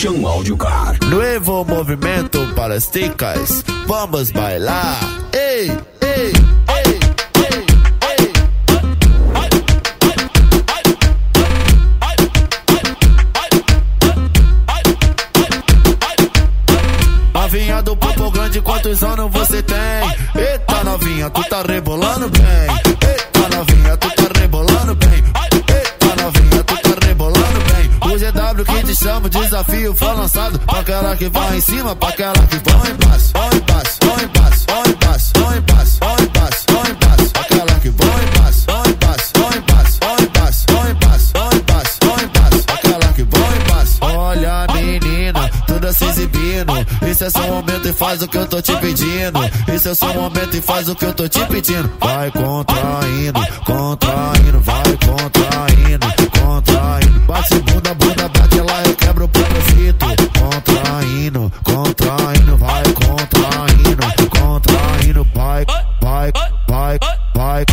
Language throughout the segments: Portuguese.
Chão Audiocar. Nuevo movimento para as ticas, vamos bailar. Ei, ei, ei, ei, ei. Novinha do popo grande, quantos anos você tem? Eita novinha, tu tá rebolando bem. Eita novinha, tu tá rebolando bem. Eita novinha, tu tá rebolando bem. O GW que te chama, o desafio foi lançado. Pra aquela que vai em cima, pra aquela que vai embaixo. Vai embaixo, vai embaixo, vai embaixo, vai embaixo, vai embaixo, vai embaixo. Aquela que vai embaixo, vai embaixo, vai embaixo, vai embaixo, vai embaixo, vai embaixo, vai embaixo. Aquela que vai embaixo. Olha menina, toda se exibindo. Esse é seu momento e faz o que eu tô te pedindo. Esse é seu momento e faz o que eu tô te pedindo. Vai contraindo, contraindo, vai contraindo, contraindo. Bate bunda, bunda, bate lá, eu quebro o propósito. Contraindo, contraindo, vai contraindo, contraindo, vai, vai, vai, vai.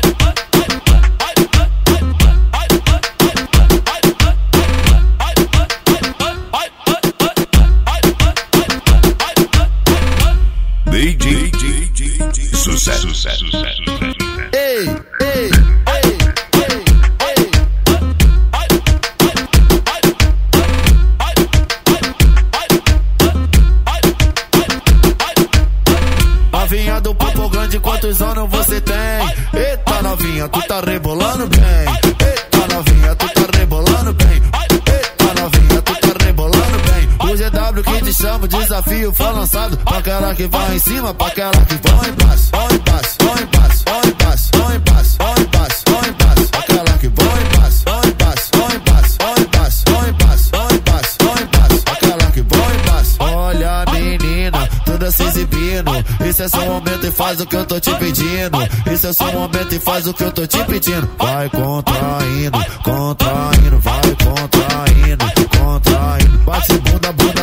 Sucesso. Ei, ei, ei, ei, ei. Novinha do popo grande, quantos anos você tem? Eita novinha, tu tá rebolando bem. Eita novinha, tu tá rebolando bem. Eita novinha, tu tá rebolando bem. O GW que te chama, o desafio foi lançado. Pra aquela que vai em cima, pra aquela que vai embaixo. Vai embaixo, vai embaixo, vai embaixo, vai embaixo, vai embaixo, vai embaixo. Aquela que vai embaixo, vai embaixo, vai embaixo, vai embaixo, vai embaixo, vai embaixo, vai embaixo. Aquela que vai embaixo. Olha menina, toda se exibindo. Esse é seu momento e faz o que eu tô te pedindo. Esse é seu momento e faz o que eu tô te pedindo. Vai contraindo, contraindo, vai contraindo, contraindo. Bate bunda, bunda.